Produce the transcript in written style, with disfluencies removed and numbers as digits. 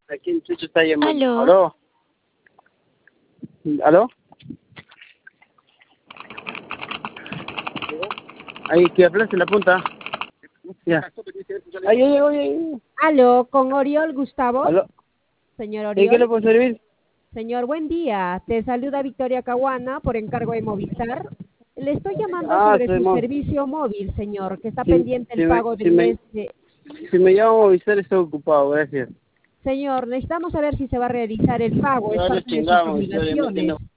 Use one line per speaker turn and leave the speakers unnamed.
¿A quién chucho está llamando?
Aló.
¿Aló? ¿Aló? Ahí, que aplaste la punta. Ya. Ay, ay, ay, ay.
Aló, con Oriol Gustavo.
¿Aló?
Señor
¿En qué le
Oriol.
puedo servir?
Señor, buen día. Te saluda Victoria Caguana por encargo de Movistar. Le estoy llamando
Ah,
sobre
soy
su
Mo.
servicio móvil, señor, que está
Si,
pendiente
si
el
me,
pago
si
del
me,
mes de...
si me llamo Movistar estoy ocupado, gracias.
Señor, necesitamos saber si se va a realizar el pago. Es
Ya nos
parte de sus
chingamos, Victoria,
obligaciones.